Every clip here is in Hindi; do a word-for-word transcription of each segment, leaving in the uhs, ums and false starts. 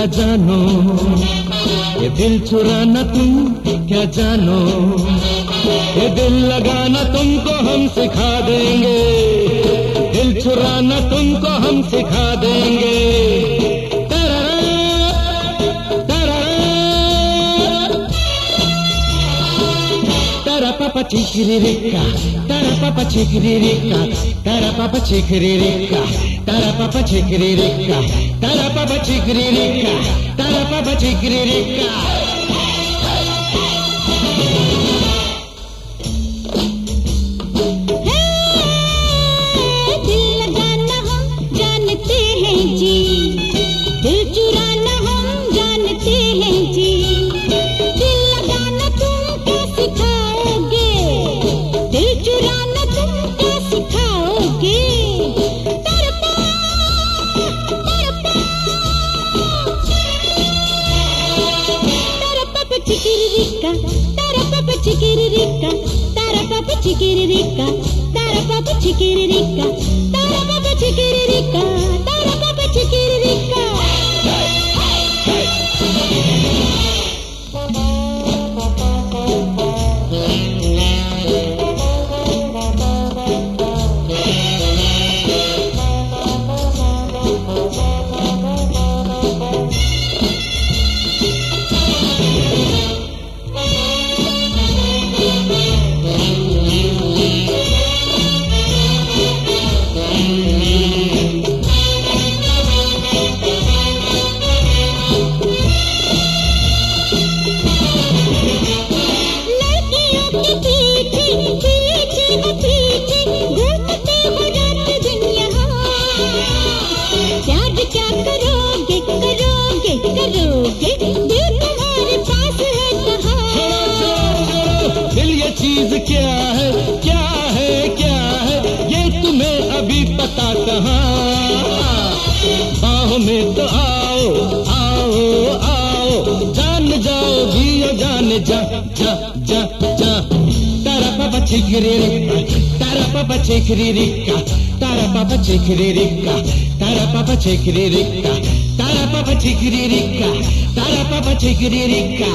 क्या जानो, ये दिल चुराना तुम क्या जानो, ये दिल लगाना तुमको हम सिखा देंगे, दिल चुराना तुमको हम सिखा देंगे। Papa chikiririka, tara papa chikiririka, tara papa chikiririka, tara papa chikiririka, tara papa chikiririka, tara papa chikiririka. Hey, दिल लगाना हम जानते हैं जी, दिल चुराना हम जानते हैं जी, दिल लगाना तुम क्या सिखाओगे, दिल चुराना तुम क्या सिखाओगे। तड़पा तड़पा तड़पा पे चिकिरिका, तड़पा पे चिकिरिका, तड़पा पे चिकिरिका, तड़पा पे चिकिरिका, तड़पा पे चिकिरिका, तड़पा पे चिकिरिका। क्या करोगे करोगे करोगे, दिल तुम्हारे पास है कहाँ। दिल ये चीज क्या है क्या है क्या है, ये तुम्हें अभी पता कहाँ। बाहों में तो आओ आओ आओ, जान जाओ जियो जान जा जा जा जा। तारा पापा चिकिरिका, तारा पापा चिकिरिका, तारा पापा चिकिरिका, तारा पापा चिकिरिका, तारा पापा चिकिरिका, तारा पापा चिकिरिका।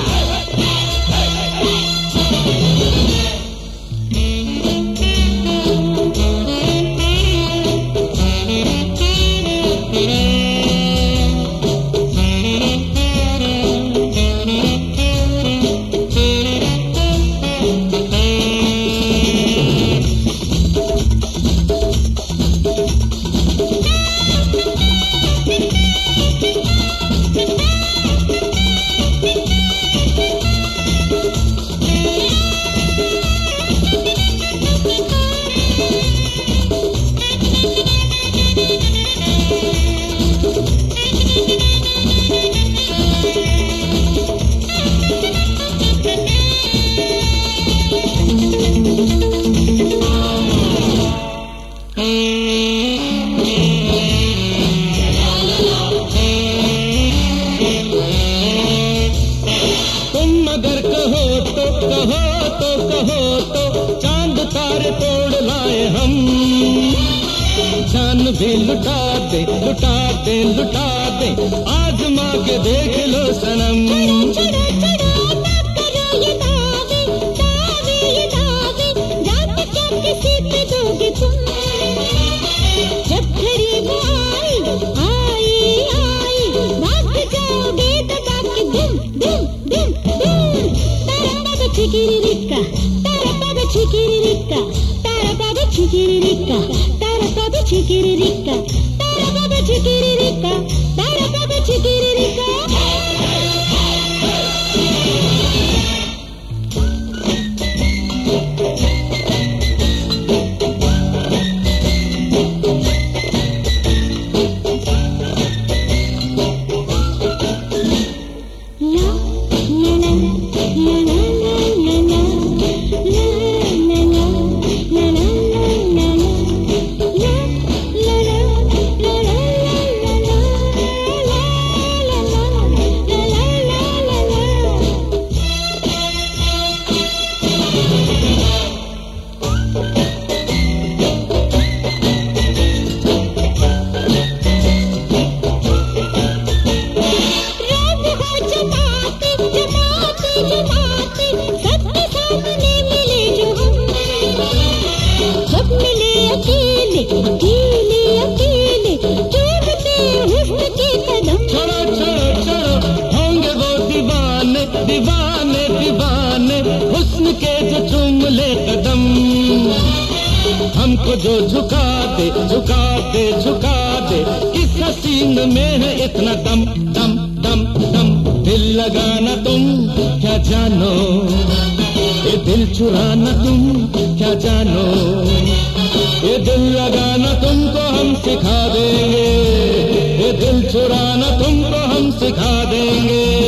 तुम अगर कहो तो कहो तो कहो तो चांद तारे तोड़ लाए हम, जान भी लुटा दे लुटा दे लुटा दे, आजमा के देख लो सनम। चढ़ो चढ़ो मत करो ये दावे दावे ये दावे, रात क्या किसी पे दोगे तुम। जब घड़ी वो आई आई आई, भाग जाओगे दबा के दुम दुम दुम दुम। तारा पापा चिकिरिका, तारा पापा चिकिरिका, तारा पापा चिकिरिका, तारा पापा चिकिरिका, तारा पापा चिकिरिका, तारा पापा चिकिरिका। La la la la la la la la la la la आते सबके सामने मिले जो हम, जब मिले अकेले अकेले अकेले चूमते हुस्न के कदम। छोड़ो छोड़ो छोड़ो होंगे वो दीवाने दीवाने दीवाने हुस्न के जो चूम ले कदम। हमको जो झुका दे झुका दे झुका दे किस हसीन में है इतना दम दम दम दम। दिल लगाना तुम क्या जानो, ये दिल चुराना तुम क्या जानो, ये दिल लगाना तुमको हम सिखा देंगे, ये दिल चुराना तुमको हम सिखा देंगे।